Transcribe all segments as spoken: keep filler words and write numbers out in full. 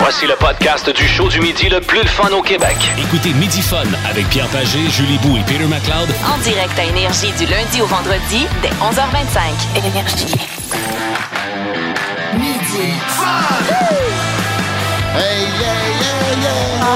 Voici le podcast du show du midi le plus le fun au Québec. Écoutez Midi Fun avec Pierre Pagé, Julie Bou et Peter McLeod en direct à Énergie du lundi au vendredi dès onze heures vingt-cinq. Énergie. Midi Fun! Hey, yeah, yeah, yeah!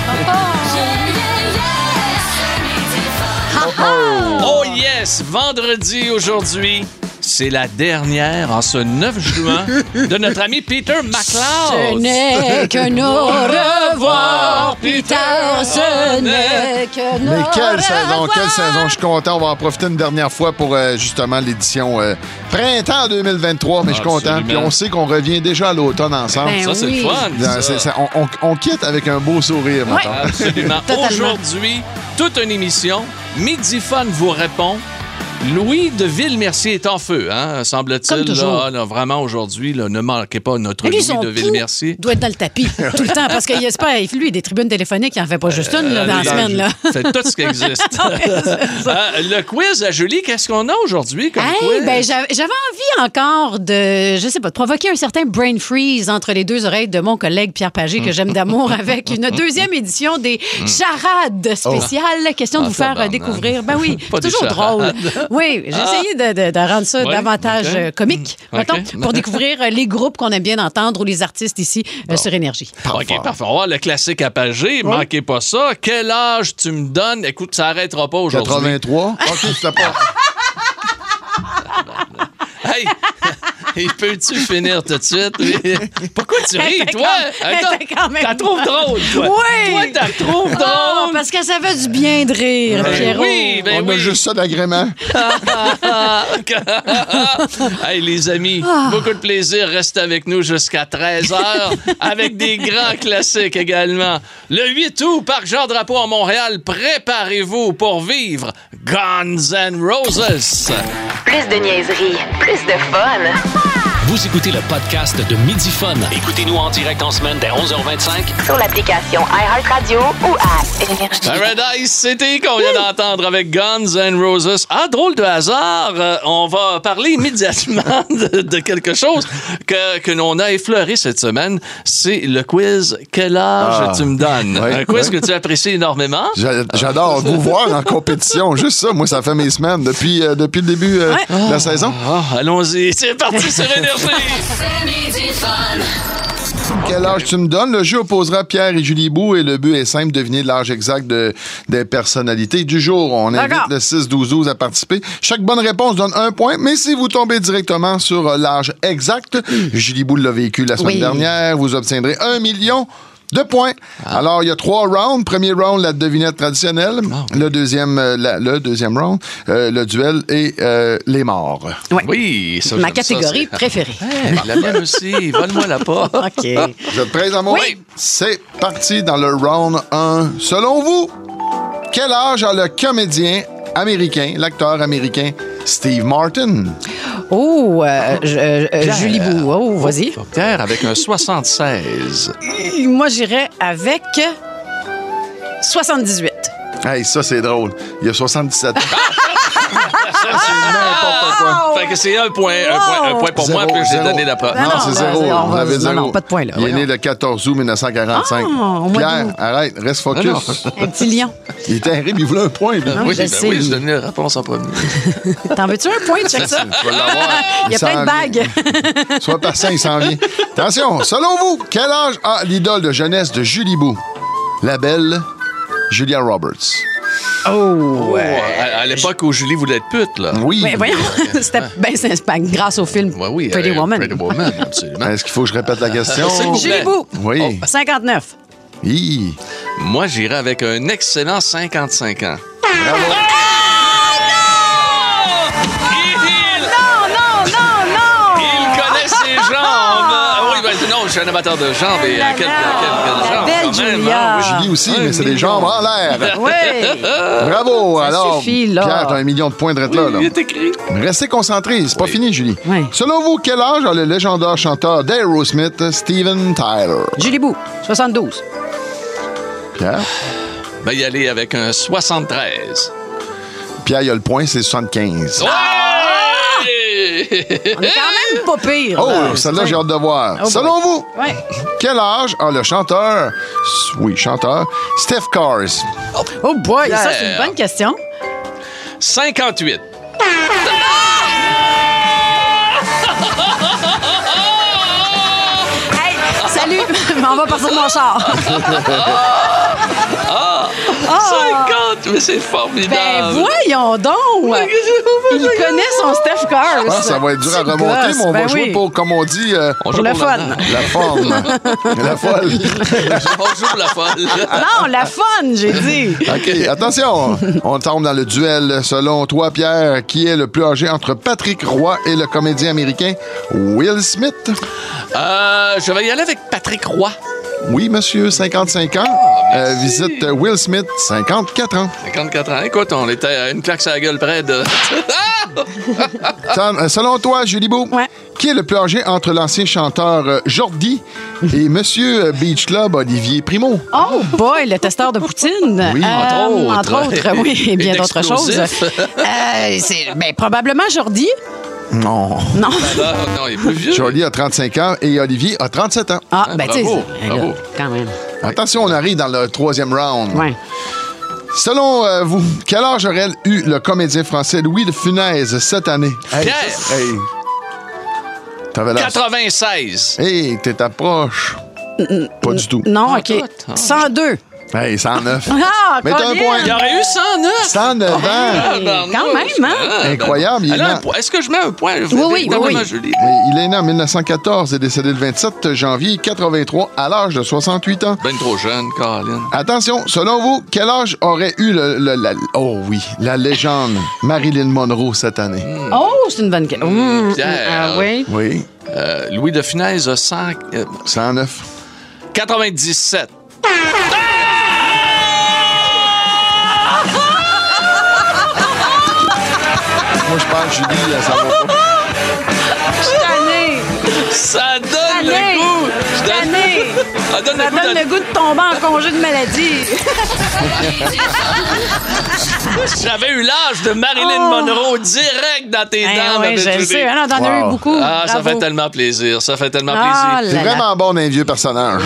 Oh, oh. oh yes! Vendredi aujourd'hui, c'est la dernière en ce neuf juin de notre ami Peter McLeod. Ce n'est que nos revoir, Peter, ce n'est que nos Mais quelle revoir. saison, quelle saison. Je suis content. On va en profiter une dernière fois pour euh, justement l'édition euh, printemps deux mille vingt-trois. Mais je suis content. Puis on sait qu'on revient déjà à l'automne ensemble. Ben Ça, c'est oui. le fun. Dans- c'est- c'est- on, on- on quitte avec un beau sourire maintenant. Absolument. Totalement. Aujourd'hui, toute une émission. Midi Fun vous répond. Louis de Villemercier est en feu, hein, semble-t-il. Comme toujours. Là, là, vraiment, aujourd'hui, là, ne manquez pas notre Mais lui, Louis son de pouls Villemercier. doit être dans le tapis tout le temps parce qu'il espère, lui, il a des tribunes téléphoniques, il en fait pas juste une là, dans la Euh, semaine. Là. Fait tout ce qui existe. Euh, le quiz à Julie, qu'est-ce qu'on a aujourd'hui comme Hey, quiz? ben, j'avais j'avais envie encore de, je sais pas, de provoquer un certain brain freeze entre les deux oreilles de mon collègue Pierre Pagé, que j'aime d'amour, avec une deuxième édition des charades spéciales. Question de Ah, vous faire euh, tabarnak. découvrir. Ben oui, Pas c'est des toujours drôle. charades. Oui, j'ai essayé de, de- de rendre ça Ouais, davantage ok. euh, comique, Mm, mettons, ok. pour découvrir euh, les groupes qu'on aime bien entendre ou les artistes ici euh, sur Énergie. OK, parfait. On va voir le classique à Pagé. Manquez pas ça. Quel âge tu me donnes? Écoute, ça n'arrêtera pas aujourd'hui. quatre-vingt-trois? OK, c'était pas... Hey! Il peut-tu finir tout de suite? Pourquoi tu ris, Elle était toi? quand- elle Attends, était quand même t'as trouves drôle, toi. Oui! Toi, t'as trouves Oh, drôle. parce que ça fait du bien de rire, Ben Pierrot. oui, ben On a oui. juste ça d'agrément. Hey, les amis, beaucoup de plaisir. Restez avec nous jusqu'à treize heures avec des grands classiques également. Le huit août, Parc Jean-Drapeau à Montréal, préparez-vous pour vivre Guns N' Roses. Plus de niaiserie, plus de fun. Vous écoutez le podcast de Midi Fun. Écoutez-nous en direct en semaine dès onze heures vingt-cinq. Sur l'application iHeartRadio ou à Énergie. Paradise City qu'on vient d'entendre avec Guns N' Roses. Ah, drôle de hasard, euh, on va parler immédiatement de, de quelque chose que, que l'on a effleuré cette semaine. C'est le quiz « Quel âge Ah. tu me donnes? Ouais, Un quiz ouais. que tu apprécies énormément. J'a- J'adore vous voir en compétition. Juste ça, moi, ça fait mes semaines depuis, euh, depuis le début euh, Ouais. de la saison. Ah, allons-y, c'est parti sur Énergie. Quel âge tu me donnes? Le jeu opposera Pierre et Julie Bou et le but est simple, deviner l'âge exact de, des personnalités du jour. On invite D'accord. le six douze douze à participer. Chaque bonne réponse donne un point, mais si vous tombez directement sur euh, l'âge exact, Julie Bou l'a vécu la semaine Oui. dernière, vous obtiendrez un million de points. Alors, il y a trois rounds. Premier round, la devinette traditionnelle. Le deuxième, euh, la- le deuxième round, euh, le duel et euh, les morts. Ouais. Oui, ça, Ma j'aime ça, catégorie c'est- préférée. Hey, la mienne aussi, vole-moi la pas. OK. Vous êtes prêts, amour? Oui. C'est parti dans le round un. Selon vous, quel âge a le comédien américain, l'acteur américain Steve Martin? Oh, euh, je- euh, Julie Bou. Oh, vas-y. Pierre avec un soixante-seize. Moi, j'irais avec soixante-dix-huit. Hey, ça, c'est drôle. Il y a soixante-dix-sept ans. Ça, c'est n'importe quoi. Fait que c'est un point, un point, un point pour moi, Zéro, puis j'ai zéro. donné la preuve. Non, Non, c'est non, zéro. ben, on Vous va- avez non, zéro. non, pas de point, là. Il est né Voyons. le quatorze août mille neuf cent quarante-cinq. Ah, au mois Pierre, d'août. arrête, reste focus. Non, Un petit lion. Il est terrible, il voulait un point. lui. Oui, je ben sais. oui, je donnais la réponse en premier. T'en veux-tu un point? Check ça. Tu vas l'avoir. Il y a s'en plein de vient. bagues. Sois patient, il s'en vient. Attention, selon vous, quel âge a l'idole de jeunesse de Julie Bou? La belle Julia Roberts. Oh, Ouais, à, à l'époque où Julie voulait être pute, là. Oui. mais voyons, c'était ben, c'est pas grâce au film Ouais, oui, Pretty euh, Woman. Pretty Woman, absolument. Est-ce qu'il faut que je répète la question? S'il vous Julie Bou. Oui. cinquante-neuf. Hi. Moi, j'irais avec un excellent cinquante-cinq ans. Bravo. Non, non, non, non! Il connaît ses jambes. Ah oui, ben non, je suis un amateur de jambes. Et là euh, quelle, là, quelle, quelle la jambe, belle quand même, Julia. hein, oui. Julie aussi, Un mais c'est des million. jambes en l'air. Oui! Bravo. Ça Alors, suffit, là. Pierre, t'as un million de points de là, là. Il est écrit. Restez concentrés, c'est pas fini, Julie. Oui. Selon vous, quel âge a le légendaire chanteur d'Aerosmith, Steven Tyler? Julie Bou, soixante-douze. Pierre? Ben, y aller avec un soixante-treize. Pierre, il y a le point, c'est soixante-quinze. Ouais! On est quand même pas pire. Oh, là. celle-là, Ouais. j'ai hâte de voir. Oh Selon boy. vous, Ouais. quel âge a le chanteur, oui, chanteur, Steph Cars? Oh boy, ça, c'est Yeah. une bonne question. cinquante-huit. Hey, salut, on va partir de mon char. cinquante, mais c'est formidable. Ben voyons donc. Ouais, qu'est-ce qu'on Il fait, connaît son Steph Cars. Ah, ça va être dur à Petit remonter, gosse, mais on va ben jouer oui. pour, comme on dit, euh, On Pour joue le pour fun. l'argent. la forme. la folle. On joue pour la folle. Non, la fun, j'ai dit. OK, attention. On tombe dans le duel. Selon toi, Pierre, qui est le plus âgé entre Patrick Roy et le comédien américain Will Smith? Euh, je vais y aller avec Patrick Roy. Oui, monsieur, cinquante-cinq ans. Euh, visite euh, Will Smith, cinquante-quatre ans. cinquante-quatre ans. Écoute, on était à une claque sur la gueule près de... Tom, euh, selon toi, Julie Beau, Ouais. qui est le plus âgé entre l'ancien chanteur euh, Jordi et monsieur euh, Beach Club Olivier Primo? Oh boy, le testeur de poutine. Oui, entre autres. Entre autres, oui, et bien Et d'autres choses. d'explosifs. Euh, c'est ben, probablement Jordi. Non. Non. Ah, non, il est plus vieux. Jordi a trente-cinq ans et Olivier a trente-sept ans. Ah, Ah, ben tu sais, bravo, c'est- bravo. là, quand même. Attention, on arrive dans le troisième round. Ouais. Selon euh, vous, quel âge aurait eu le comédien français Louis de Funès cette année? Hey, Pierre. ça- hey. T'avais l'air... quatre-vingt-seize. Hey, t'es approche. Pas du tout. Non, Ah, OK. tout. Ah. cent deux. Hey, cent neuf. Ah, Mais t'as un Colin. point. Il y aurait eu cent neuf. cent neuf ans. Hey, quand même, hein? Ah, Incroyable, il elle est a un là. point. Est-ce que je mets un point? oui, oui, oui. Julie. Mais il est né en mille neuf cent quatorze et décédé le vingt-sept janvier quatre-vingt-trois à l'âge de soixante-huit ans. Ben trop jeune, Colin. Attention, selon vous, quel âge aurait eu le, le- la, oh oui, la légende Marilyn Monroe cette année? Oh, c'est une bonne question. Mmh, Pierre. Ah oui. Oui, Euh, Louis de Funès a cent... euh, cent neuf. quatre-vingt-dix-sept. Moi, je pense, Julie, ça va pas. Je suis tannée. Ça donne Tannée. le goût. Je suis tannée. Ça donne Ça le goût donne de- le goût de tomber en congé de maladie. J'avais eu l'âge de Marilyn Oh. Monroe direct dans tes Eh dents. oui, ma je belle le Julie. sais. Ah non, t'en as eu Wow. beaucoup. Ah, ça Bravo. fait tellement plaisir. Ça fait tellement Ah plaisir. C'est là là. vraiment bon d'un vieux personnage.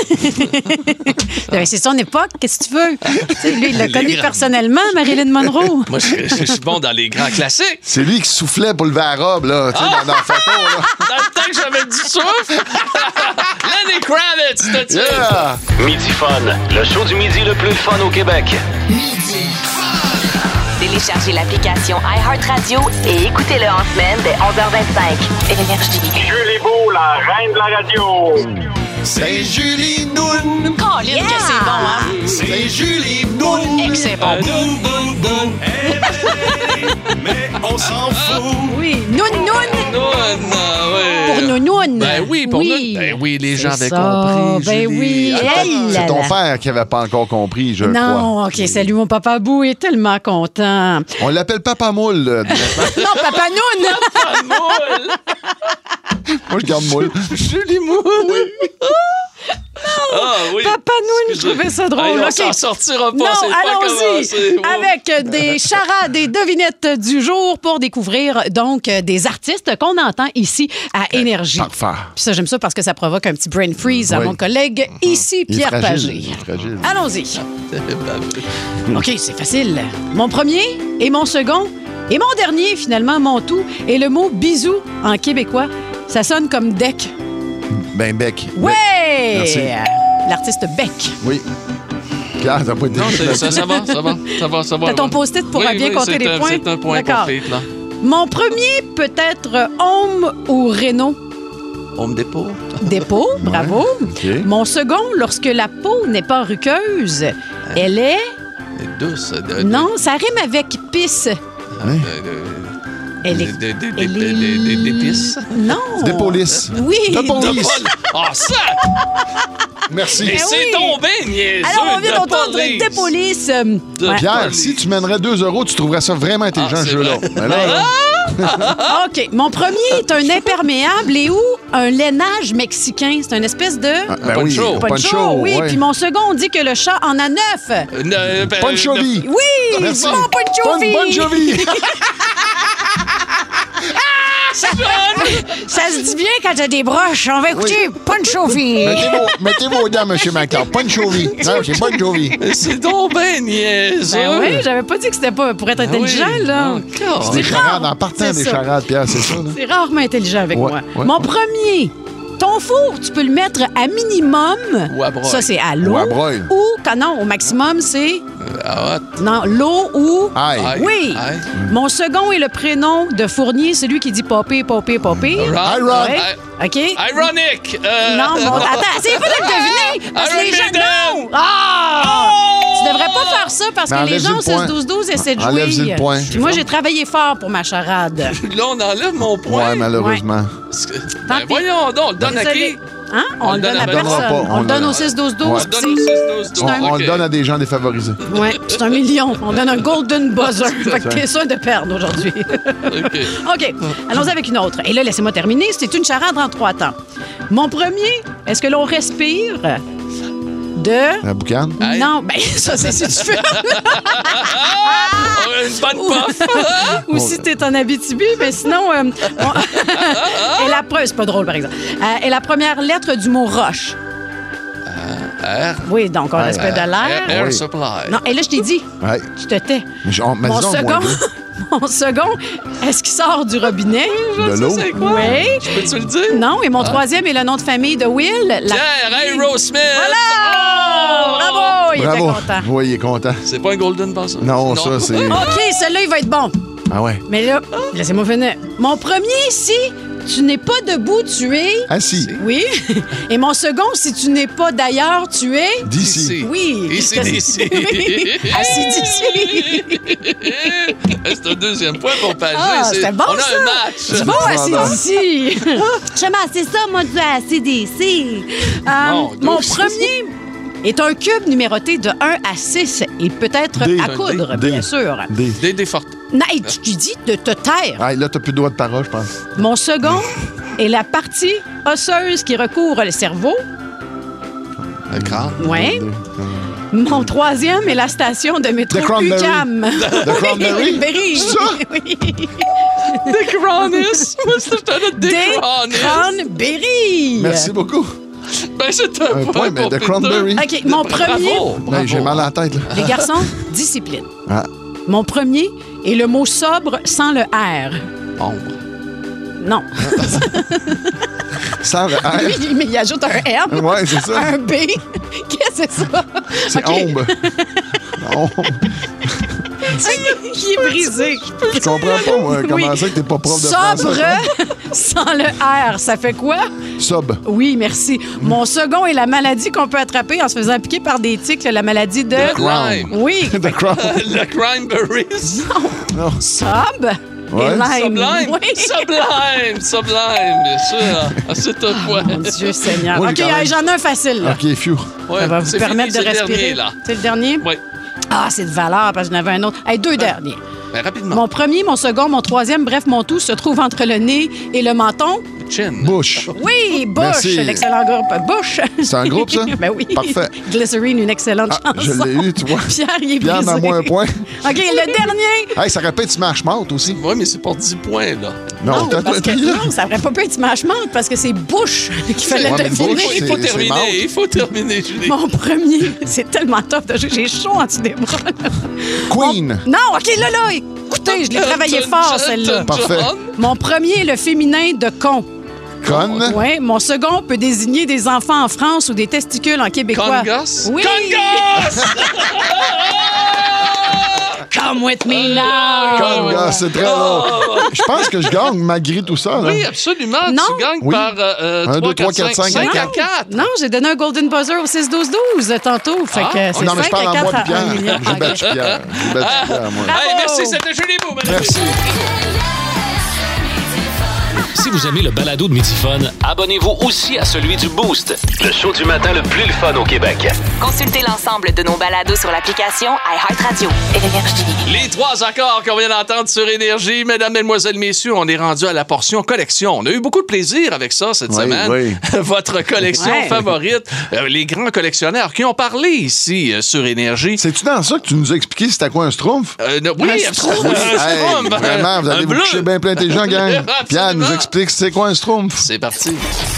Ben, c'est son époque, qu'est-ce que tu veux? Tu sais, lui, il l'a Les connu grands. personnellement, Marilyn Monroe. Moi, je, je- je suis bon dans les grands classiques. C'est lui qui soufflait pour lever la robe, là, tu sais, dans, dans la photo, là. Dans le temps que j'avais du souffle. Lenny Kravitz, t'as dit. Yeah! Midi Fun, le show du midi le plus fun au Québec. Téléchargez l'application iHeartRadio et écoutez-le en semaine dès onze heures vingt-cinq. Énergie. Julie Beau, la reine de la radio. C'est Julie Noun! Colin, que c'est bon, hein? C'est Julie Noun! Et que c'est bon. Mais on s'en fout. Oui, noun, noun. Non, non, ouais. Pour nounoun. Ben oui, pour Oui. nous. Ben oui, les gens C'est avaient ça. compris. Ben Julie. oui. Attends, Hey là C'est ton là. père qui avait pas encore compris, je crois. Non, OK, salut, mon papa Bou est tellement content. On l'appelle Papa Moule. là. Non, papa Noun! Ah, moule. Moi, je garde Moule. Julie Moule. Ah oui. Papa Noun, je Excusez. trouvais ça drôle. Hey, on OK. s'en sortira pas. Non, c'est pas allons-y commencé. Oh. avec des charades et devinettes du jour pour découvrir donc euh, des artistes qu'on entend ici à Énergie. Parfait. Puis ça, j'aime ça parce que ça provoque un petit brain freeze à Oui. mon collègue ici, Il est Pierre fragile, Pagé. il est fragile. Allons-y. OK, c'est facile. Mon premier et mon second et mon dernier, finalement, mon tout, est le mot bisou en québécois. Ça sonne comme deck. Ben, Bec. Ouais! Merci. L'artiste Beck. Oui. Pierre, t'as pas été Non, c'est- ça, ça va, ça va, ça va, ça va. T'as ton post-it pour Oui, bien oui, compter c'est les un- points? C'est un point D'accord. complet, là. Mon premier peut être Homme ou Renault. On me dépôt. Dépôt, bravo. OK. Mon second, lorsque la peau n'est pas ruqueuse, elle est... C'est douce. de- Non, ça rime avec pisse. de- de- Elle est... de- de- de- elle de- est- de- de- D'épices. Non. Des polices. Oui. De De police. Paul. Ah, ça! Merci. Et Eh c'est oui. donc bien niaiseux. Alors, on vient de d'entendre police. des polices. euh, De ouais. Pierre, police. si tu mènerais deux euros, tu trouverais ça vraiment intelligent, Ah, ce c'est jeu-là. vrai. Mais là, là, OK. Mon premier est un imperméable et ou un lainage mexicain. C'est une espèce de... ah, ben oui, Poncho. Poncho, oui. ouais. Puis mon second, on dit que le chat en a neuf. Euh, euh, ben, Poncho euh, Vie. Oui, Merci. bon Poncho Bonne, Vie. bonne Jovi. ça, ça se dit bien quand t'as des broches. On va écouter Punch Jovi. Mettez vos, mettez vos dents, M. Macar. Punch Jovi. Non, c'est Punch Jovi. Mais c'est donc ben niaiseux. Ben oui, j'avais pas dit que c'était pas pour être intelligent, oui. là. Encore. C'est des rare. charades en partant C'est des ça. charades, Pierre, c'est ça, là? C'est rarement intelligent avec Ouais, moi. ouais, Mon ouais. premier, ton four, tu peux le mettre à minimum. Ou à broil. Ça, c'est à l'eau. Ou à broil. Ou, quand non, au maximum, c'est. Ah, Non, l'eau ou. Aïe. Aïe. Oui. Aïe. Mon second est le prénom de Fournier, celui qui dit popé, popé, popé. Ron. Ron. Ouais. Aïe. OK? Ironic. Euh, Non, bon, attends, essayez pas de le deviner. Parce que Iron les gens. Maiden. Non! Ah! Tu devrais pas faire ça parce Mais que les enlève-y gens le au six point. douze douze essaient de jouer. Enlève-y le point. Puis moi, j'ai travaillé fort pour ma charade. Là, on enlève mon point. Ouais, malheureusement. Parce que- Tant Ben, pis. voyons donc, on le donne à Désolé. qui? Hein? On, le donne à personne. personne. pas, On, on le donne le- au six douze douze. On le donne au six douze douze. On, on OK. le donne à des gens défavorisés. Oui, c'est un million. On donne un golden buzzer. Fait que t'es sûr de perdre aujourd'hui. OK. OK, allons avec une autre. Et là, laissez-moi terminer. C'est une charade en trois temps. Mon premier, est-ce que l'on respire de... La boucane? Aïe. Non, ben ça, c'est si tu fais. Ah, une bonne puff. Ou si t'es en Abitibi, mais sinon... euh, on- et la preuve, c'est pas drôle, par exemple. Euh, et la première lettre du mot roche. Air. Oui, donc on respecte de Air, l'air. air Oui. supply. Non, et là, je t'ai dit, Ouais. tu te tais. Mais je- on- mais Mon disons, moins second, deux. mon second, est-ce qu'il sort du robinet? De l'eau? C'est quoi? Oui. Peux-tu le dire? Non, et mon troisième est le nom de famille de Will. La... Pierre Aerosmith. Voilà! Bravo! Il Bravo. était content. Oui, il est content. C'est pas un golden par ça? Non, ça, c'est... OK, celui-là, il va être bon. Ah ouais. Mais là, laissez-moi finir. Mon premier, si tu n'es pas debout, tu es... Assis. Oui. Et mon second, si tu n'es pas d'ailleurs, tu es... D'ici. Oui. Ici, Qu'est-ce que d'ici. c'est? Assis d'ici. C'est un deuxième point pour Pagé. Ah, C'est- c'était bon, On a ça. un match. C'est bon, assis bon. d'ici. Chemin, c'est ça, moi, du assis d'ici. Euh, Mon Dieu. mon premier est un cube numéroté de un à six et peut être D. à coudre, D. bien sûr. Des. Des des fortes. Non, hey, tu tu dis de te taire. Ah, là, t'as plus de droit de parole, je pense. Mon second est la partie osseuse qui recouvre le cerveau. Le crâne. Ouais. Mon troisième est la station de métro The Cranberry. UQAM. The Cranberry? Berry. C'est ça? Oui. Des Cronis. Moi, c'est un autre des Des Cronis. Cranberry. Merci beaucoup. Ben, c'est un Un point point, mais pour de Peter. Cranberry. OK, mon premier... Bravo. Ben, bravo. j'ai mal à la tête, là. Les garçons, discipline. Ah. Mon premier est le mot sobre sans le R. Ombre. Non. Sans le R. Lui, mais il ajoute un M, Ouais, c'est ça. un B. Qu'est-ce que c'est ça? C'est OK. ombre. Ombre. Qui est brisé. Je comprends pas, moi, comment Oui. ça que t'es pas prof de français. Sobre toi? sans le R, ça fait quoi? Sob. Oui, merci. Mon second est la maladie qu'on peut attraper en se faisant piquer par des tiques, la maladie de... Le crime. Oui. The Crown. Le Crimeberries. Non. Sob Ouais. et lime. Sublime. Oui. Sublime. Sublime, bien sûr. Ah, c'est un point. Mon Dieu Seigneur. Moi, OK, j'ai quand même- hey, j'en ai un facile. Là. OK, phew. Ouais, Ça va vous c'est permettre fini, de c'est le respirer. dernier, là. C'est le dernier? Oui. Ah, c'est de valeur parce que j'en avais un autre. Hey, deux derniers. Ben, rapidement. Mon premier, mon second, mon troisième, bref, mon tout se trouve entre le nez et le menton. Chin. Bush. Oui, Bush, Merci. l'excellent groupe Bush. C'est un groupe, ça? Ben oui. Parfait. Glycerine, une excellente Ah, chanson. je l'ai eu, tu vois. Pierre, il est Pierre brisé. m'a moins un point. OK, le dernier. Hey, ça répète Smash Mouth aussi. Oui, mais c'est pour dix points, là. Non, t'as parce t'as- que, t'as- non, ça aurait pas pu être Smash Mouth parce que c'est Bush qui fallait Ouais, mais deviner. Bush, Il faut c'est- c'est terminer. mort. Il faut terminer, Julie. Mon premier, c'est tellement tough de jouer. J'ai chaud en dessous des bras. Queen. Non, OK, là, là, écoutez, je l'ai travaillé Elton fort, John, celle-là. Elton Parfait. John. Mon premier est le féminin de con. Con. Oui, mon second peut désigner des enfants en France ou des testicules en québécois. Congas? Oui. Congas! Come with me now. Con, gars, c'est très long. Je pense que je gagne malgré tout ça. Là. Oui, absolument. Non. Tu gagnes Oui. par euh, Un, trois, deux, trois, quatre, quatre, cinq, cinq, cinq à quatre. quatre. Non, j'ai donné un golden buzzer au six douze douze tantôt. Fait Ah. que c'est Non, mais je cinq parle à en moi quatre et à un million. Pierre. J'ai battu Pierre. J'ai battu Pierre, moi. Hey, merci, c'était Julie Beau, mesdames et Merci. messieurs. Si vous aimez le balado de Midi Fun, abonnez-vous aussi à celui du Boost, le show du matin le plus le fun au Québec. Consultez l'ensemble de nos balados sur l'application iHeartRadio. Énergie. Les trois accords qu'on vient d'entendre sur Énergie, mesdames, mesdemoiselles, messieurs, on est rendu à la portion collection. On a eu beaucoup de plaisir avec ça cette oui, semaine. Oui. Votre collection ouais. favorite, euh, les grands collectionneurs qui ont parlé ici euh, sur Énergie. C'est-tu dans ça que tu nous as expliqué c'était quoi un schtroumpf? Euh, no, oui, Un absolument. Hey, Un schtroumpf. vraiment, vous allez Un vous bleu. coucher bien plein intelligent, gang. Absolument. Pierre nous explique c'est quoi un schtroumpf. C'est parti.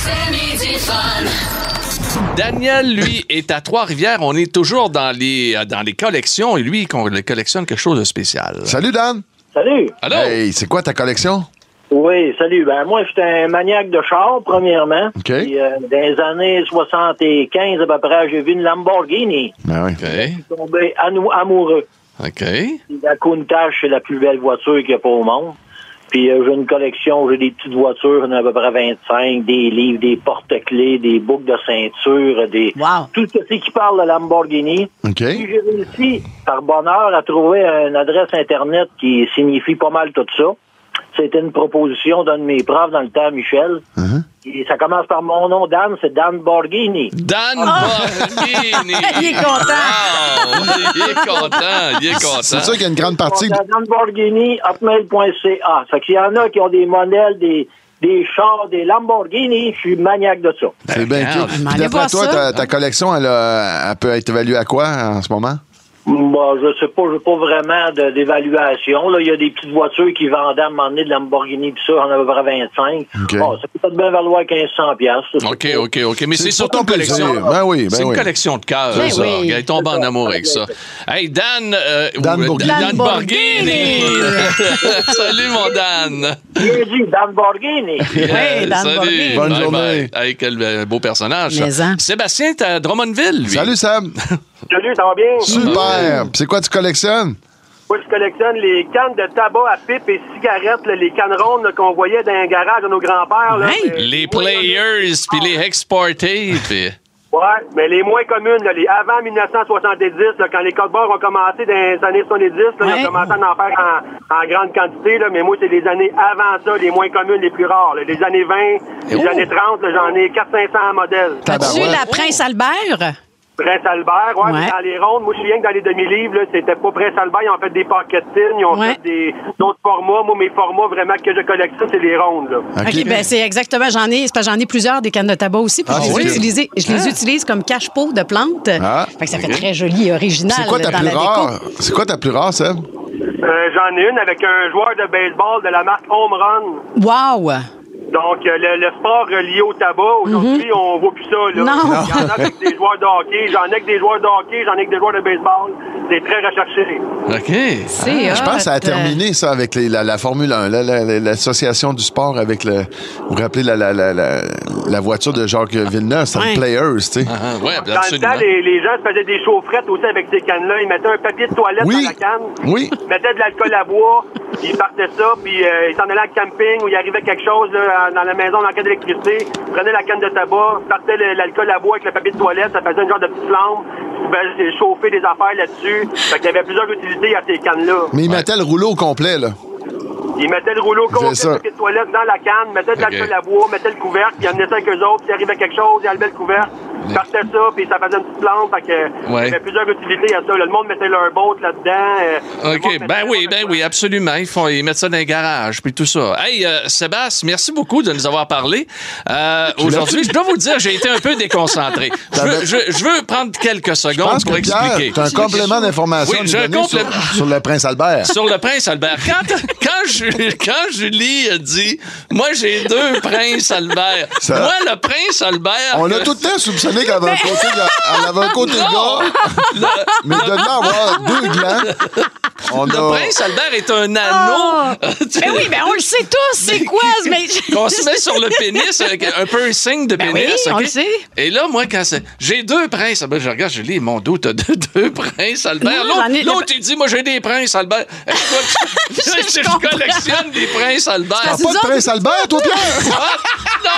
Daniel, lui, est à Trois-Rivières. On est toujours dans les, euh, dans les collections et lui, il collectionne quelque chose de spécial. Salut, Dan. Salut. Allô? Hey, c'est quoi ta collection? Oui, salut. Ben moi, j'étais un maniaque de char, premièrement. OK. Puis, euh, dans les années soixante-quinze, à peu près, j'ai vu une Lamborghini. Ben oui. OK. Je suis tombé anou- amoureux. OK. La Countach, c'est la plus belle voiture qu'il n'y a pas au monde. Puis euh, j'ai une collection, j'ai des petites voitures, j'en ai à peu près vingt-cinq, des livres, des porte-clés, des boucles de ceinture, des Wow. tout ce qui parle de Lamborghini. OK. Puis j'ai réussi, par bonheur, à trouver une adresse Internet qui signifie pas mal tout ça. C'était une proposition d'un de mes profs dans le temps, Michel. Uh-huh. Et ça commence par mon nom, Dan, c'est Dan Borghini. Dan Borghini. Il est content. Wow. Il est content. Il est content. C'est ça qu'il y a une grande partie. Dan Borghini, hotmail point c a. Fait qu'il y en a qui ont des modèles, des, des chars, des Lamborghini. Je suis maniaque de ça. C'est bien regarde. cool. Mais allez D'après voir toi, ça. ta, ta collection, elle, a- elle peut être évaluée à quoi en ce moment? Bon, je sais pas, je pas vraiment de- d'évaluation. Là, il y a des petites voitures qui vendaient à un moment donné de Lamborghini, puis ça, j'en avais à vingt-cinq. OK. Bon, ça peut peut-être bien valoir quinze cents piastres. OK, OK, OK. Mais c'est, C'est surtout pour une ton collection. plaisir. Ben oui, ben c'est une oui. collection de cœur, Ben ça. oui. Il est tombé en amour avec ça. Hey, Dan... euh, Dan ou- Borghini. Dan Borghini. Borghini. Salut, mon Dan. Bien dit, Dan Borghini. Oui, Dan Salut. Borghini. Bonne Bye, journée. bye. Hey, quel euh, beau personnage. ça. Mais, hein. Sébastien, t'es à Drummondville, lui. Salut, Sam. Salut, ça va bien? Super. Puis c'est quoi tu collectionnes? Moi, je collectionne les cannes de tabac à pipe et cigarettes, là, les cannes rondes là, qu'on voyait dans un garage de nos grands-pères. Là, Hey! mais- Les players, puis les exportés, puis... Ouais, mais les moins communes, là, les avant dix-neuf cent soixante-dix, là, quand les cowboys ont commencé dans les années soixante-dix, là, Ouais. ils ont commencé à en faire en, en grande quantité, là, mais moi, c'est les années avant ça, les moins communes, les plus rares. Là. Les années vingt, les Oh! années trente, là, j'en ai quatre cents cinq cents modèles. As-tu Tabarouette. la Prince Albert? Prince Albert, ouais, Ouais. mais dans les rondes, moi je suis rien que dans les demi-livres, là, c'était pas Prince Albert, ils ont fait des pocketines, ils ont Ouais. fait des d'autres formats. Moi, mes formats vraiment que je collectionne, c'est les rondes, là. OK, ben c'est exactement. J'en ai, c'est parce que j'en ai plusieurs des cannes de tabac aussi. Puis Ah, je les, oui? ai utilisées- je les utilise comme cache-pot de plantes. Ah. Fait que ça fait très joli et original C'est quoi ta dans plus la déco. rare? C'est quoi ta plus rare, Seb? Euh, j'en ai une avec un joueur de baseball de la marque Home Run. Wow! Donc, euh, le, le sport relié au tabac, aujourd'hui, on voit plus ça, là. Non. Il y en a avec des joueurs de hockey, j'en ai avec des joueurs de hockey, j'en ai avec des joueurs de baseball. C'est très recherché. OK. C'est Je pense que ça a hot. terminé, ça, avec les- la, la Formule un, là, la- la- l'association du sport avec le. Vous vous rappelez la, la, la, la, la voiture de Jacques Villeneuve, c'était Ouais. le Players, tu sais. Ah, ah, ouais, Dans le absolument. temps, les, les gens se faisaient des chaufferettes aussi avec ces cannes-là. Ils mettaient un papier de toilette Oui. dans la canne. Oui. Ils mettaient de l'alcool à bois. Puis ils partaient ça. Puis euh, ils s'en allaient en camping où il arrivait quelque chose là, dans la maison, dans le cas d'électricité. Ils prenaient la canne de tabac, partaient le- l'alcool à bois avec le papier de toilette. Ça faisait une genre de petite flamme. Ils pouvaient chauffer des affaires là-dessus. Fait qu'il y avait plusieurs utilités à ces cannes-là. Mais ils mettaient le rouleau au complet, là. Ils mettaient le rouleau complet ça. de papier de toilette dans la canne, mettaient de l'alcool Ok. à bois, mettaient le couvercle, puis ils amenaient ça avec eux autres, puis il arrivait quelque chose, ils enlevaient le couvercle, ils partaient ça, puis ça faisait une petite plante, fait que Ouais. il y avait plusieurs utilités à ça. Là, le monde mettait leur boat là-dedans. euh, le monde OK, mettait ben oui, n'importe ben quoi. oui, absolument. Ils, font, ils mettent ça dans les garages, puis tout ça. Hey, euh, Sébastien, merci beaucoup de nous avoir parlé. Euh, aujourd'hui, je dois vous dire, j'ai été un peu déconcentré. Je veux, je, je veux prendre quelques Je secondes pense pour que Pierre, expliquer. t'as un complément d'information Oui, à nous j'ai un donner sur, complément. sur le Prince Albert. Sur le Prince Albert. Quand, quand, je- quand Julie a dit « Moi, j'ai deux Prince Albert. » Ça- Moi, le Prince Albert... On a que- tout le temps soupçonné qu'elle avait un côté, elle avait un côté Non. gars, mais de là avoir deux glands, on Le a... Prince Albert est un anneau. Ah! Ben oui, ben on le sait tous, c'est quoi? Mais... Qu'on se met sur le pénis avec un piercing de Ben pénis. oui, on OK? le sait. Et là, moi, quand c'est. J'ai deux princes. Ben, je regarde, je lis mon dos, t'as deux, deux princes Albert. Non, j'en ai- L'autre, l'autre, il dit, moi, j'ai des princes Albert. Écoute, je, je comprends. collectionne des princes Albert. T'as pas de Prince Albert, toi, Pierre? Ah, non,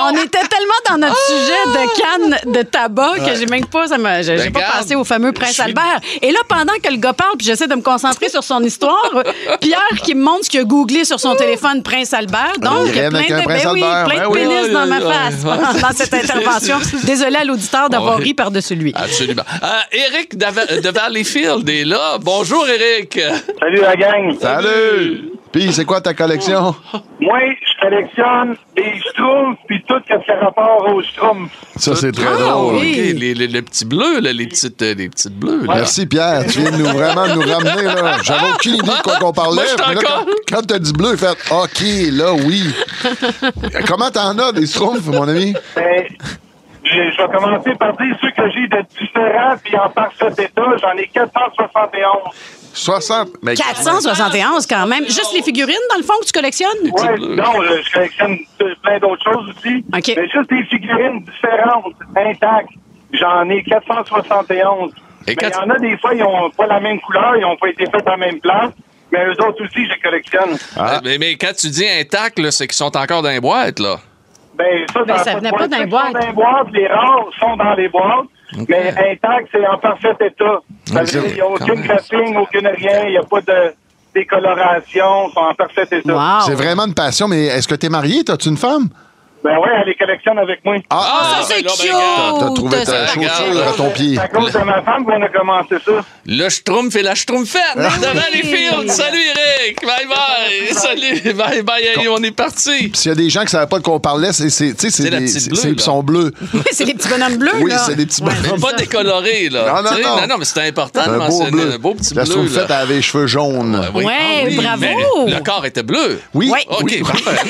on était tellement dans notre oh! sujet de canne de tabac que j'ai même pas, ça m'a, j'ai, j'ai pas passé au fameux Prince suis... Albert. Et là, pendant que le gars parle, puis j'essaie de me concentrer sur son histoire, Pierre qui me montre ce qu'il a googlé sur son téléphone Prince Albert. Donc, plein de, ben oui, plein de ben pénis oui, dans oui, ma oui, face oui, oui. pendant cette intervention. Désolé à l'auditeur d'avoir oui. ri par-dessus lui. Absolument. Euh, Éric de, de Valleyfield est là. Bonjour, Éric. Salut, la gang. Salut. Puis, c'est quoi ta collection? Moi, je collectionne des Schtroumpfs puis tout ce qui a rapport aux Schtroumpfs. Ça, c'est très ah, drôle. Oui. Okay, les, les, les petits bleus, là, les petites, les petites bleues. Là. Merci, Pierre. Tu viens de nous, vraiment de nous ramener. Là. J'avais aucune idée de quoi qu'on parlait. Moi, je mais là, encore... quand, quand t'as dit bleu, fait OK, là, oui. Comment t'en as, des Schtroumpfs, mon ami? Ben, je, je vais commencer par dire ceux que j'ai de différents puis en parfait état. J'en ai quatre cent soixante et onze. soixante. Mais... quatre cent soixante et onze quand même. Juste les figurines, dans le fond, que tu collectionnes? Oui, non, je collectionne plein d'autres choses aussi. Okay. Mais juste des figurines différentes, intactes. J'en ai quatre cent soixante et onze. Et mais il y en a des fois, ils n'ont pas la même couleur, ils n'ont pas été faits à la même place. Mais eux autres aussi, je les collectionne. Ah. Mais, mais quand tu dis intact, là, c'est qu'ils sont encore dans les boîtes, là. Ben, ça, ben, ça venait pas dans les boîtes. Dans les boîtes. Les rares sont dans les boîtes. Okay. Mais intact, c'est en parfait état. Ça veut dire qu'il n'y a aucune graphing, aucune rien, il n'y a pas de décoloration, ils sont en parfait état. Wow. C'est vraiment une passion, mais est-ce que t'es marié? T'as-tu une femme? Ben oui, elle les collectionne avec moi. Ah, ah ça, c'est ben là, cute! ben, t'as, t'as trouvé ta chaussure à ton pied. C'est à cause de ma femme qu'on a commencé ça. Le Schtroumpf et la Schtroumpfette devant les Fields. Salut, Eric! Bye bye! Salut! Bye bye! Allez, on est parti! Puis s'il y a des gens qui ne savaient pas de quoi on parlait, c'est, c'est, c'est, c'est, des, c'est, bleue, c'est ils sont bleus. Oui, c'est des petits bonhommes bleus, oui, là. c'est des petits bonhommes. Mais pas décolorés, là. Non, non, non. non, non, mais c'est important de un mentionner. beau bleu. Un beau petit la bleu. La Schtroumpfette avait les cheveux jaunes. Ouais, oui. Ouais, ah, oui, bravo! Mais le corps était bleu. Oui. Ouais. OK, oui. parfait.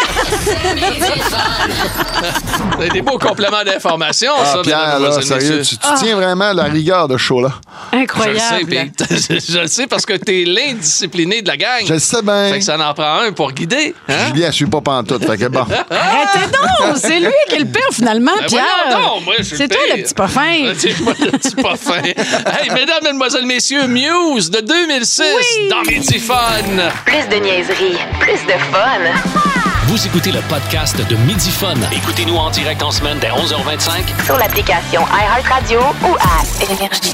C'est des beaux compléments d'information, ah, ça, Pierre, là, sérieux, tu, tu ah. tiens vraiment la rigueur de show, là. Incroyable. Je le sais, je le sais parce que t'es l'indiscipliné de la gang. Je le sais bien. Fait que ça en prend un pour guider. Hein? Julie, elle suit pas pantoute, fait que bon. Arrêtez donc! C'est lui qui est le pire, finalement, ben Pierre. Non, moi, je suis c'est le toi, pire. le petit pas fin. C'est moi, le petit pas fin. Hey, mesdames, mesdemoiselles, messieurs, Muse de deux mille six oui. dans Midi Fun. Plus de niaiserie, plus de fun. Vous écoutez le podcast de Midi Fun. Écoutez-nous en direct en semaine dès onze heures vingt-cinq sur l'application iHeartRadio ou à Énergie.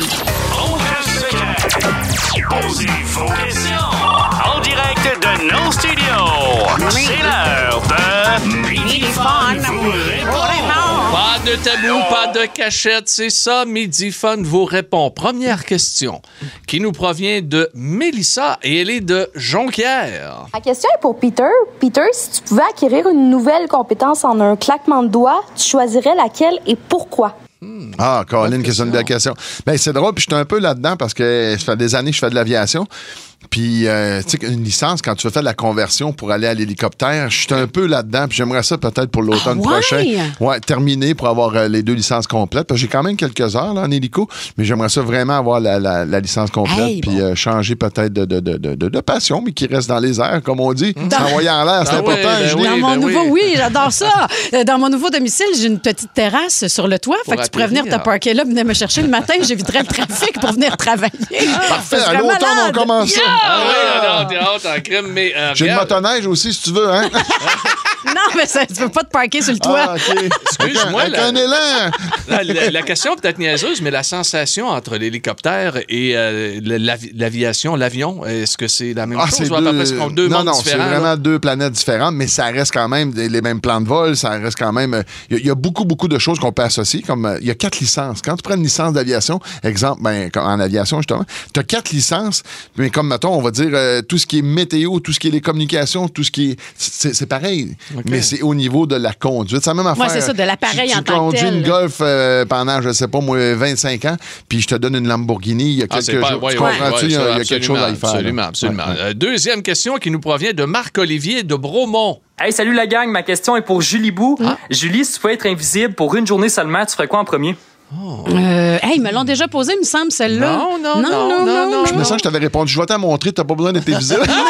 Posez vos questions en direct de nos studios. C'est l'heure de Midi Fun vous répond. Pas de tabou, pas de cachette, c'est ça, Midi Fun vous répond. Première question qui nous provient de Mélissa et elle est de Jonquière. Ma question est pour Peter. Peter, si tu pouvais acquérir une nouvelle compétence en un claquement de doigts, tu choisirais laquelle et pourquoi? Hmm. Ah, Caroline, question de la question. Ben, c'est drôle, puis je suis un peu là-dedans parce que ça fait des années que je fais de l'aviation. Puis, euh, tu sais, une licence, quand tu veux faire de la conversion pour aller à l'hélicoptère, je suis un peu là-dedans. Puis, j'aimerais ça peut-être pour l'automne ah, ouais? prochain. Ouais, terminer pour avoir euh, les deux licences complètes. Parce que j'ai quand même quelques heures là, en hélico, mais j'aimerais ça vraiment avoir la, la, la licence complète. Hey, puis, bon. euh, changer peut-être de, de, de, de, de, de passion, mais qui reste dans les airs, comme on dit. Dans... S'envoyer en l'air, c'est ah important. Ouais, ben oui, dans mon ben nouveau, oui, oui, j'adore ça. Dans mon nouveau domicile, j'ai une petite terrasse sur le toit. Pour fait que tu pourrais venir te parquer là, venir me chercher le matin. J'éviterais le trafic pour venir travailler. Parfait. À l'automne, on commence ça. Yeah! Ah, oui, non, t'es hâte en crème, mais. Euh, j'ai regarde. une motoneige aussi, si tu veux, hein? Non, mais ça, tu peux pas te parquer sur le toit. Ah, OK. Excuse-moi. Avec la, un élan. La, la, la question peut-être niaiseuse, mais la sensation entre l'hélicoptère et euh, l'aviation, l'avion, est-ce que c'est la même ah, chose c'est ou à peu près sont deux non, mondes non, différents? Non, non, c'est vraiment là? deux planètes différentes, mais ça reste quand même les mêmes plans de vol, ça reste quand même... Il y, y a beaucoup, beaucoup de choses qu'on peut associer, comme il y a quatre licences. Quand tu prends une licence d'aviation, exemple, ben, en aviation, justement, tu as quatre licences, mais comme, mettons, on va dire euh, tout ce qui est météo, tout ce qui est les communications, tout ce qui est... C'est, c'est pareil, okay. mais c'est au niveau de la conduite. C'est la même affaire. Moi, c'est ça, de l'appareil tu, en tu tant que tel. conduis une Golf euh, pendant, je sais pas, moi, vingt-cinq ans, puis je te donne une Lamborghini, il y a quelque ah, chose... Ouais, tu ouais, comprends-tu? Ouais, il y a, ça, il y a quelque chose à y faire. Absolument, absolument. Ouais, ouais. Euh, deuxième question qui nous provient de Marc-Olivier de Bromont. Hey, salut la gang, ma question est pour Julie Bou. Ah. Julie, si tu pouvais être invisible pour une journée seulement, tu ferais quoi en premier? Oh. Euh, hey, ils me l'ont déjà posé, il me semble, celle-là. Non, non, non, non, non. non, non je me sens que je t'avais répondu. Je vais t'en montrer, t'as pas besoin d'être visible.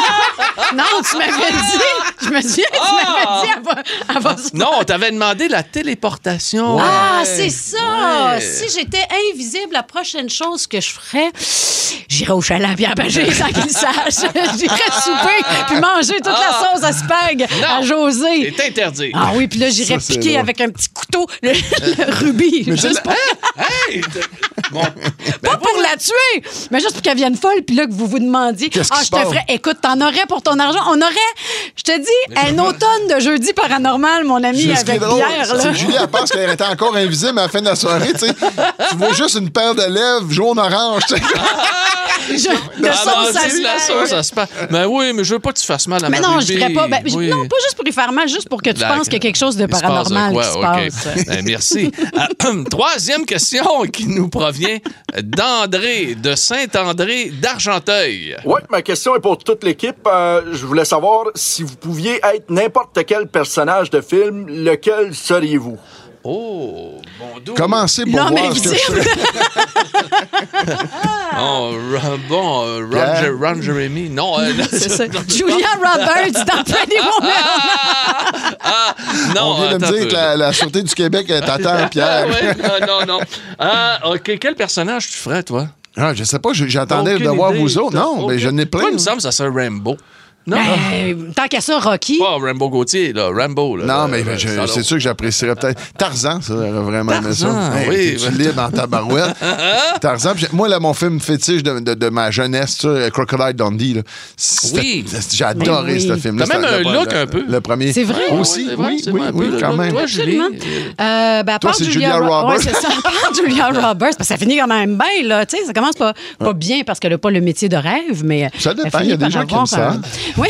Non, tu m'avais dit. Je me souviens, tu Ah! m'avais dit. Elle va, elle va se- Non, on t'avait demandé la téléportation. Ah, Ouais. c'est ça! Ouais. Si j'étais invisible, la prochaine chose que je ferais, j'irais au chalet à Pierre Pagé sans qu'il sache. J'irais souper puis manger toute Ah. la sauce à spag à Non. José. C'est interdit. Ah oui, puis là, j'irais Ça, c'est piquer drôle. avec un petit couteau le, le rubis. Mais Juste c'est- pour- Hey! t- Bon. pas pour la tuer, mais juste pour qu'elle vienne folle, puis là, que vous vous demandiez, Qu'est-ce ah, qui je se te passe? ferais, écoute, t'en aurais pour ton argent. On aurait, je te dis, un automne de jeudi paranormal, mon ami, Ce qui est avec drôle, Pierre, c'est là. que Julie, elle pense qu'elle était encore invisible à la fin de la soirée. Tu sais. Tu vois juste une paire de lèvres jaune-orange. tu sais. Je- de Ah, sauce à manger la spag. sauce à spag. Mais oui, mais je veux pas que tu fasses mal à Mais ma non, je bébé. ferais pas. Ben, je- Oui. Non, pas juste pour lui faire mal, juste pour que tu D'accord. penses qu'il y a quelque chose de Il se passe paranormal quoi? qui se OK. passe. Ben, merci. Euh, troisième question qui nous provient d'André de Saint-André d'Argenteuil. Oui, ma question est pour toute l'équipe. Euh, je voulais savoir si vous pouviez être n'importe quel personnage de film, lequel seriez-vous? Oh, bon doux. Commencez pour L'homme voir ce que je invisible. serais. Oh, Ro- bon, euh, Ron, Pierre. Je- Ron Jeremy. Non, euh, C'est ça. Julia Roberts dans Pretty Woman. Ah, non, On vient de me attends dire un que peu. la, la Sûreté du Québec est à terre, Ah, Pierre. ouais, ah, non, non. Ah, OK, quel personnage tu ferais, toi? Ah, je sais pas, je- j'attendais Aucune de voir idée. vous autres. Non, T'as mais je aucune- n'ai plein. Moi, il me semble que ça serait Rambo. Non, Ben, tant qu'à ça, Rocky. pas Rambo Gauthier, là. Rambo, là. Non, mais Euh, je- ça, c'est là. sûr que j'apprécierais peut-être. Tarzan, ça, j'aurais vraiment aimé ça. Tarzan, Hey, oui. t'es-tu libre dans ta barouette? Tarzan, puis j'ai- moi, là, mon film fétiche de, de, de ma jeunesse, ça, Crocodile Dundee, là, c'était- Oui. j'ai adoré Mais oui. ce film-là. T'as même C'était un le- look le- un peu. Le premier. C'est vrai? Aussi, Ouais, c'est vrai, oui, c'est oui, vrai, un oui, peu le quand look. même. Toi, Julie. Absolument. Euh, ben, à Toi, part c'est Julia, Julia Ro- Roberts. Ouais, c'est ça. À part Julia Roberts, parce que ça finit quand même bien, là. Tu sais, ça commence pas, pas bien parce qu'elle n'a pas le métier de rêve, mais. Ça dépend, elle il y a finit des par gens qui avoir aiment ça. un- Oui.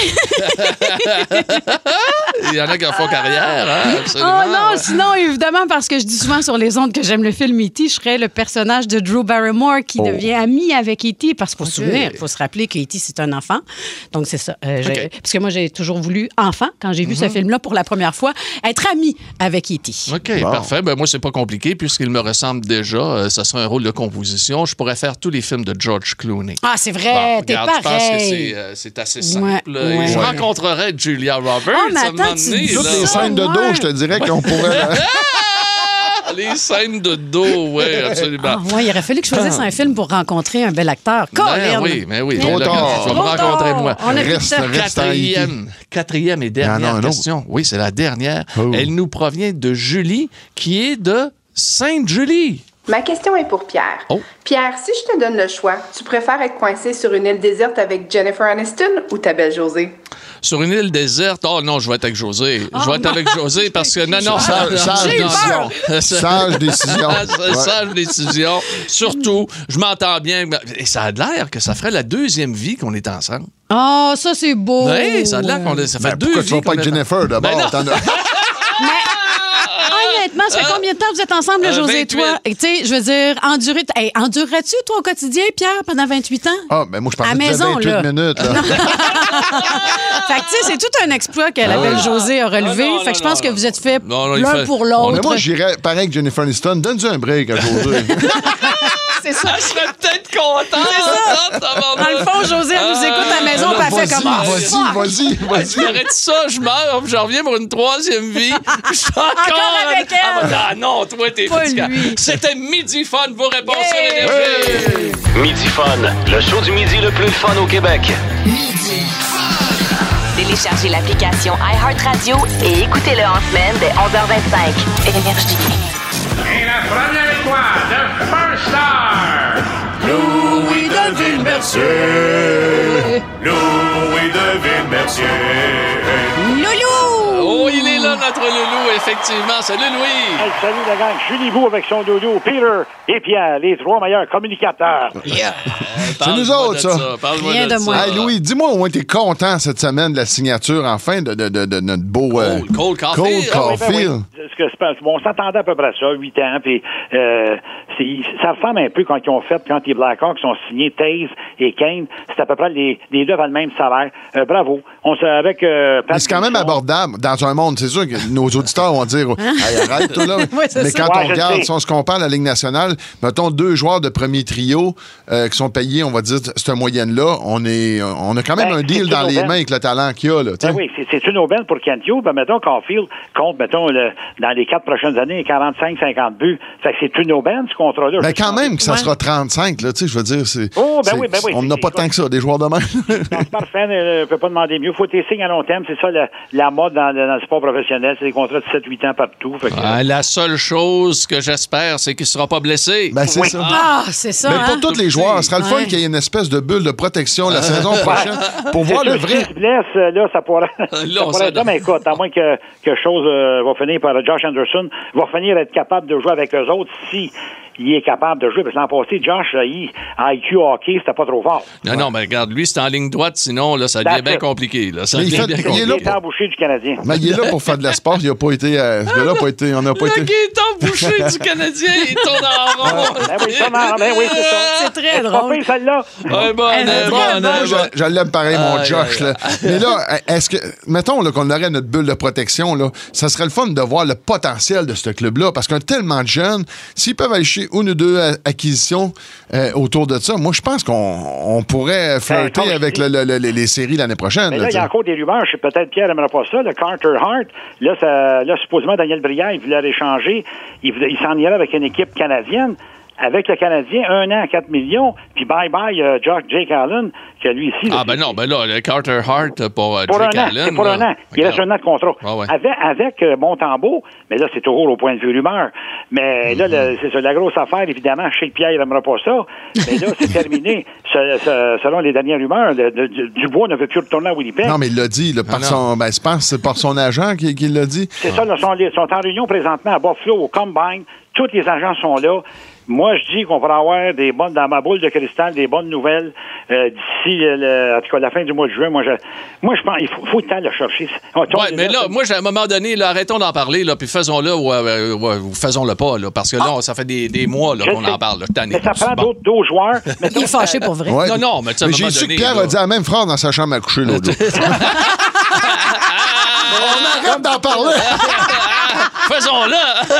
Il y en a qui en font carrière, hein, absolument. Oh non, ouais. sinon, évidemment, parce que je dis souvent sur les ondes que j'aime le film E T, je serais le personnage de Drew Barrymore qui Oh. devient ami avec E T parce qu'il faut se Ok. souvenir, il faut se rappeler que E T, c'est un enfant. Donc, c'est ça. Euh, j'ai- Ok. Parce que moi, j'ai toujours voulu, enfant, quand j'ai vu ce film-là pour la première fois, être ami avec E T. OK, Bon. parfait. Ben, moi, c'est pas compliqué puisqu'il me ressemble déjà. Euh, ça serait un rôle de composition. Je pourrais faire tous les films de George Clooney. Ah, c'est vrai, Bon, t'es regarde, je pense que pareil. c'est, euh, c'est assez simple. Ouais, là. Et ouais. je Ouais. rencontrerais Julia Roberts. Ah, mais à un attends, moment tu donné, dis Toutes là. les ça, scènes de ouais. dos, je te dirais qu'on pourrait. Ah, les scènes de dos, oui, absolument. Ah, ouais, il aurait fallu que je choisisse un film pour rencontrer un bel acteur. Ben Colin! oui, mais oui. Trop Là, tard. Tu vas me Trop rencontrer, tard. moi. On a plus de Reste, temps. reste en E T. Quatrième, quatrième et Il y en a dernière un autre. question. Oui, c'est la dernière. Oh. Elle nous provient de Julie, qui est de Sainte-Julie. Ma question est pour Pierre. Oh. Pierre, si je te donne le choix, tu préfères être coincé sur une île déserte avec Jennifer Aniston ou ta belle Josée? Sur une île déserte, oh non, je vais être avec José. Je vais être avec José parce que non, non, ça, Sage, sage non, décision. non. Sage décision. Ouais. Sage décision. Surtout, je m'entends bien. Et ça a l'air que ça ferait la deuxième vie qu'on est ensemble. Ah, ça, c'est beau. Oui, ça a l'air qu'on est. Ça fait Ben, deux pourquoi vies. tu vas pas qu'on avec est Jennifer d'abord? Ben non. T'en as- Honnêtement, ça fait combien de temps vous êtes ensemble, Euh, José et vingt-huit. toi? Et tu sais, je veux dire, endurer... Hey, endurerais-tu, toi, au quotidien, Pierre, pendant vingt-huit ans? Ah, ben moi, je pensais À que tu disais maison, vingt-huit là. minutes. Là. Fait que, tu sais, c'est tout un exploit que la Ah belle ouais. José a relevé. Ah non, fait que je non, pense non, que vous êtes fait non, non, il l'un fait- pour Mais l'autre. moi, j'irais pareil que Jennifer Aniston. Donne-lui un break à José. C'est ça. Je serais peut-être content. C'est ça. Dans le fond, José, elle nous écoute à la maison, puis elle fait comme... Ah, Vas-y, fuck. vas-y, vas-y. J'arrête ça, je meurs, puis je reviens pour une troisième vie. Je suis encore, Encore avec Ah, elle. bah, non, toi, t'es Pas fatigant. lui. C'était Midi Fun, vos réponses sur Yeah. Énergie. Midi Fun, le show du midi le plus fun au Québec. Téléchargez l'application iHeartRadio et écoutez-le en semaine dès onze heures vingt-cinq. Énergie. Et la première fois, the first star, Louis de Ville-Mercier. Louis de Ville-Mercier. Loulou! Oh, il est là, notre loulou, effectivement. Salut, Louis. Hey, salut la gang, Julie Bou avec son dodo, Peter et Pierre, les trois meilleurs communicateurs. Parle-moi nous autres, de ça. Parle-moi Rien de ça. moins. Hey, Louis, dis-moi au moins, t'es content cette semaine de la signature, enfin, de, de, de, de notre beau... euh, Cole- Cole Caulfield. Cole Ah oui, ben oui. Caulfield. Ce que c'est pas- on s'attendait à peu près à ça, huit ans, puis euh, c'est- ça ressemble un peu quand ils ont fait, quand les Blackhawks ont signé Taze et Kane, c'est à peu près les, les deux avaient le même salaire. Euh, bravo. On se, avec, euh, Pat Mais c'est quand même Bouchon. abordable dans un un monde. C'est sûr que nos auditeurs vont dire hey, arrête, toi, là. Oui, c'est Mais ça. quand Ouais, on je regarde, sais. si on se compare à la Ligue nationale, mettons deux joueurs de premier trio euh, qui sont payés, on va dire, cette moyenne-là, on, est, on a quand même Ben, un deal c'est dans une les aubaine. main avec le talent qu'il y a. Là, tu sais. Ben oui, c'est, c'est une aubaine pour Kent Hughes. Ben, mettons, Caulfield compte, mettons, le, dans les quatre prochaines années, quarante-cinq cinquante buts. Fait que c'est une aubaine, ce contrat-là. Mais quand même que ça Ouais. sera trente-cinq, là, tu sais, je veux dire, c'est. Oh, ben c'est- oui, ben oui. On n'a pas tant que ça, des joueurs de même. Non, c'est parfait, ne peut pas demander mieux. Faut tes signes à long terme. C'est ça la, la mode dans, dans le sport professionnel. C'est des contrats de sept huit ans partout. Fait que, Ah, la seule chose que j'espère, c'est qu'il ne sera pas blessé. Ben, c'est ça. Ah, c'est ça. Mais hein? pour tous les joueurs, ce sera le fun Ouais. qu'il y ait une espèce de bulle de protection la saison Ouais. prochaine pour C'est voir le sûr, vrai. s'il se blesse, euh, là, ça pourrait, ça on pourrait être là, mais écoute, à moins que quelque chose euh, va finir par Josh Anderson, va finir être capable de jouer avec eux autres si il est capable de jouer. Parce que l'an passé, Josh, là, il, I Q hockey, c'était pas trop fort. Non, non, mais regarde, lui, c'est en ligne droite, sinon, là, ça devient That's bien it. compliqué. Là. Ça Mais il devient fait- bien il est compliqué. là Il est embauché du Canadien. Mais il est là pour faire de l'espace. Il n'a pas été. Euh, ce gars-là a pas été. On n'a pas Le été. Gaétan Boucher du Canadien, il tourne en rond. Ben oui, ça, non, ben oui, c'est ça. C'est très C'est pas drôle. pire, celle-là. Ouais, bon, Elle est euh, très bon, bonne. euh, Je, bon. je l'aime pareil, mon Aïe, Josh. aïe, Là. Mais là, est-ce que, mettons là, qu'on aurait notre bulle de protection, là, ça serait le fun de voir le potentiel de ce club-là. Parce qu'un tellement de jeunes, s'ils peuvent aller chez une ou deux a- acquisitions euh, autour de ça, moi, je pense qu'on on pourrait flirter Ben, comme avec je le- le- le- les séries l'année prochaine. Mais là, là, il y a tu sais. encore des rumeurs. Je sais peut-être Pierre n'aimerait pas ça. Le Carter Hart, là, ça, là, supposément, Daniel Brière, il voulait réchanger. Il, voulait- il s'en irait avec une équipe canadienne. Avec le Canadien, un an à quatre millions. Puis bye-bye, euh, Jock- Jake Allen, que lui ici... Ah, là, ben non, ben là, le Carter Hart pour, euh, pour Jake un an, Allen. c'est pour là. un an. Il reste un an de contrat. Ah ouais. Avec, avec euh, Montembeault, mais là, c'est toujours au point de vue rumeur. Mais là, Mm-hmm. le- c'est ça, la grosse affaire, évidemment, je sais que Pierre n'aimera pas ça, mais là, c'est terminé. Ce- ce- selon les dernières rumeurs, le- le- du- Dubois ne veut plus retourner à Winnipeg. Non, mais il l'a dit, là, par Ah, non. son. Ben, je pense que c'est par son agent qui, qui l'a dit. C'est ça, là, sont, ils sont en réunion présentement à Buffalo, au Combine. Tous les agents sont là. Moi, je dis qu'on va avoir des bonnes, dans ma boule de cristal, des bonnes nouvelles euh, d'ici, le, le- en tout cas, la fin du mois de juin. Moi, je, moi, je pense qu'il faut, faut le temps de le chercher. On tombe Ouais, mais là, ça- moi, j'ai- à un moment donné, là, arrêtons d'en parler, là, puis faisons-le ou, euh, ouais, ou faisons-le pas, là, parce que là, ça fait des, des mois là, Je qu'on sais. en parle. Là, tanné. Mais ça prend Bon. d'autres, d'autres joueurs. Il est fâché pour vrai. Ouais. Non, non, mais tu sais, à un Mais j'ai moment su que donné, Pierre là- a dit la même phrase dans sa chambre à coucher l'autre jour. On arrête d'en parler. Faisons-le!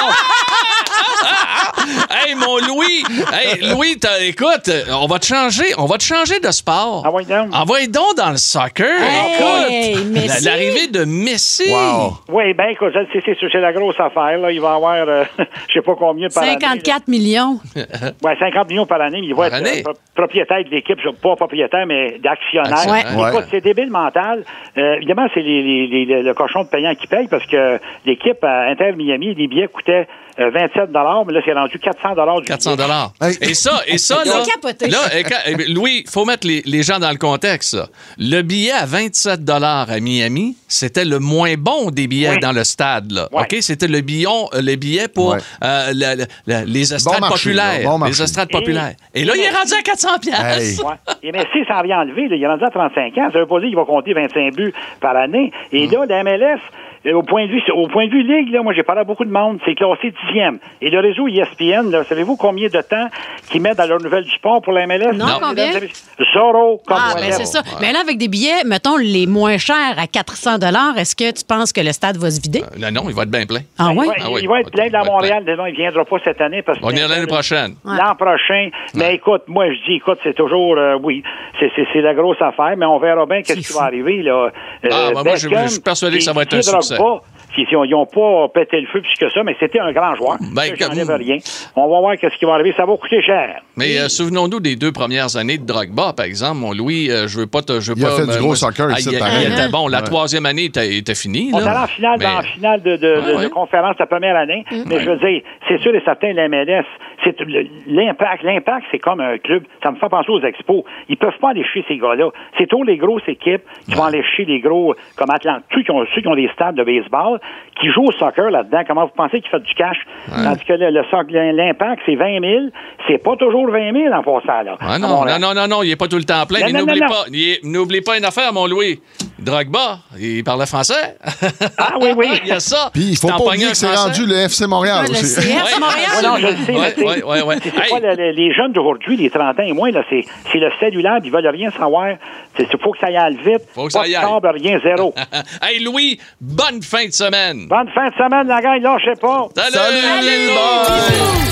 Hey, mon Louis! Hey, Louis, t'as- écoute, on va te changer, on va te changer de sport. Ah ouais, donc. Envoie donc dans le soccer. Hey, Écoute, Messi. la- l'arrivée de Messi. Wow. Oui, ben écoute, je le sais, c'est, c'est la grosse affaire. Là. Il va avoir, euh, je sais pas combien par année. cinquante-quatre millions. là. Ouais, cinquante millions par année, mais il va Par être année? euh, pro- propriétaire de l'équipe, je- pas propriétaire, mais d'actionnaire. Actionnaire. Ouais. Écoute, c'est débile mental. Euh, évidemment, c'est les, les, les- le cochon de payant qui paye parce que l'équipe à Inter Miami, les billets coûtaient euh, vingt-sept dollars, mais là, c'est rendu quatre cents dollars du quatre cents dollars. Hey. Et ça, et ça, là. C'est capoté. Là, et quand- eh bien, Louis, faut mettre les, les gens dans le contexte. là. Le billet à vingt-sept dollars à Miami, c'était le moins bon des billets Oui. dans le stade. Là. Ouais. OK? C'était le, billon, euh, le billet pour Ouais. euh, la- la- la- les estrades Bon marché, populaires. là, bon marché. les estrades Et- populaires. Et, là, il est rendu à quatre cents piastres. Hey. Ouais. Et Messi, sans rien enlever, là, il est rendu à trente-cinq ans. Ça veut pas dire qu'il va compter vingt-cinq buts par année. Et là, la M L S, euh, au point de vue, au point de vue ligue, là, moi, j'ai parlé à beaucoup de monde, c'est classé dixième. Et le réseau E S P N, là, savez-vous combien de temps qu'ils mettent dans leur nouvelle du sport pour la M L S? Non, Non. combien? Zéro, comme Ah, moi. ben c'est ça. Mais là, avec des billets, mettons, les moins chers à quatre cents dollars, est-ce que tu penses que le stade va se vider? Non, non, il va être bien plein. Ah Il oui? va, Ah oui. il va être plein Il va dans être Montréal. Non, il viendra pas cette année parce que On est l'année prochaine. l'an prochain. Mais écoute, moi je dis, écoute, c'est toujours, euh, oui, c'est, c'est, c'est la grosse affaire, mais on verra bien qu'est-ce qui va arriver là. Ah, ben moi, je- je suis persuadé que ça va être un succès. Ils n'ont pas pété le feu plus que ça, mais c'était un grand joueur. Ben, Ça, j'enlève comme- rien. On va voir qu'est-ce qui va arriver. Ça va coûter cher. Mais euh, souvenons-nous des deux premières années de Drogba, par exemple. Mon Louis, euh, je veux pas te. Je veux Il a pas, fait du me- gros me- soccer Ah, ici, il, pareil. il était bon. La Ouais. troisième année était, était finie. On là. est en finale, Mais- dans la finale de, de, de- Ah, ouais. de conférence la première année. Mais je veux dire, c'est sûr et certain, la M L S, c'est le- l'impact. L'impact, c'est comme un club. Ça me fait penser aux expos. Ils peuvent pas aller chier ces gars-là. C'est tous les grosses équipes qui vont aller chier les gros, comme Atlanta, ceux qui ont, ceux qui ont des stades de baseball, qui jouent au soccer là-dedans. Comment vous pensez qu'ils font du cash? Tandis que le, le soc- l'impact, c'est vingt mille. C'est pas toujours vingt mille en passant, là. Ah À non, Montréal. non, non, non, non, il n'est pas tout le temps plein. Non, Mais non, n'oublie non, pas, il est- n'oublie pas une affaire, mon Louis. Drogba, il parlait français. Ah oui, oui. Il y a ça. Puis il faut T'en pas pognes oublier un que c'est Français. rendu le F C Montréal Ouais, le aussi. C F Montréal. Ouais, non, je le sais, Ouais, mais ouais, ouais, ouais. c'est Hey. pas le- le- les jeunes d'aujourd'hui, les trente ans et moins, là, c'est, c'est le cellulaire, ils veulent rien savoir. Il faut que ça y aille vite. Faut que pas ça y de aille. câble, rien, zéro. Hey, Louis, bonne fin de semaine. Bonne fin de semaine, la gang, lâchez pas. Salut! Salut, Bye.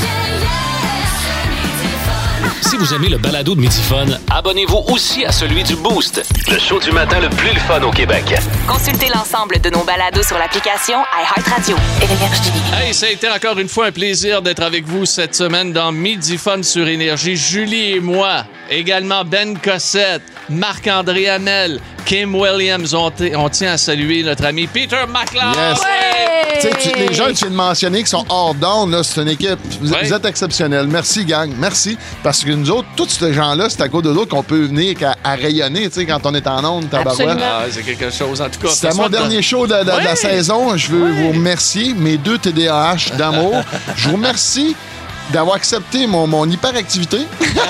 Si vous aimez le balado de Midi Fun, abonnez-vous aussi à celui du Boost, le show du matin le plus le fun au Québec. Consultez l'ensemble de nos balados sur l'application iHeartRadio. Énergie. Hey, ça a été encore une fois un plaisir d'être avec vous cette semaine dans Midi Fun sur Énergie. Julie et moi, également Ben Cossette, Marc-André Hamel, Kim Williams. On, t- on tient à saluer notre ami Peter McLeod. Yes. Tu sais, tu- les gens que tu viens de mentionner qui sont hors d'onde, là, c'est une équipe. Vous, Ouais. vous êtes exceptionnels. Merci, gang. Merci. Parce que nous autres, tous ces gens-là, c'est à cause de d'autres qu'on peut venir qu'à- à rayonner, tu sais, quand on est en onde, tabarouette. Ah, c'est quelque chose, en tout cas. C'était mon dernier show de, de- de Ouais. la saison. Je veux vous remercier, mes deux T D A H d'amour. Je vous remercie d'avoir accepté mon, mon hyperactivité.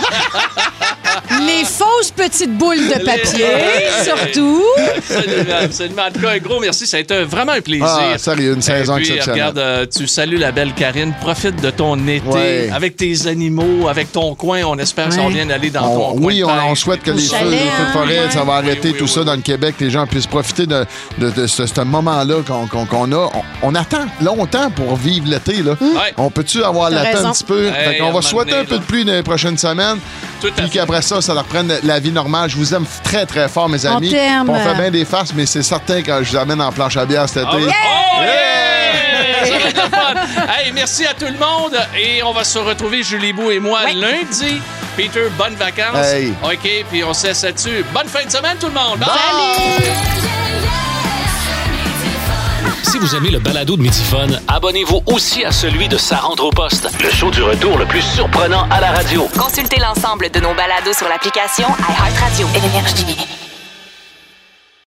Les fausses petites boules de papier, Les- surtout. Absolument, absolument. En tout cas, un gros merci. Ça a été vraiment un plaisir. Ah, sérieux, une saison Et puis, exceptionnelle. regarde, euh, tu salues la belle Karine. Profite de ton été Ouais. avec tes animaux, avec ton coin. On espère que ça Ouais. va bien aller dans On- ton coin. oui, de on, pêche. on souhaite que Au les feux, chalet, les feux de hein, forêt, ouais. ça va arrêter Oui, oui, tout oui, ça oui. dans le Québec. Les gens puissent profiter de, de, de ce, ce moment-là qu'on, qu'on- qu'on a. On, on attend longtemps pour vivre l'été. Là. Ouais. On peut-tu avoir T'as la raison. un petit peu? Hey, Fait qu'on à un va moment souhaiter donné, un peu là. de pluie dans les prochaines semaines. Tout à Puis fait. qu'après ça, ça leur prenne la vie normale. Je vous aime très, très fort, mes amis. t'aime. Puis on fait bien des farces, mais c'est certain que je vous amène en planche à bière cet été. Ah oui. Oh, yeah! Ça va être le fun. Hey, merci à tout le monde. Et on va se retrouver, Julie Bou et moi, lundi. Peter, bonnes vacances. Hey. OK, puis on se laisse là-dessus. Bonne fin de semaine, tout le monde. Bye! Si vous aimez le balado de Midi Fun, abonnez-vous aussi à celui de Sa rentre au poste, le show du retour le plus surprenant à la radio. Consultez l'ensemble de nos balados sur l'application iHeartRadio. Énergie.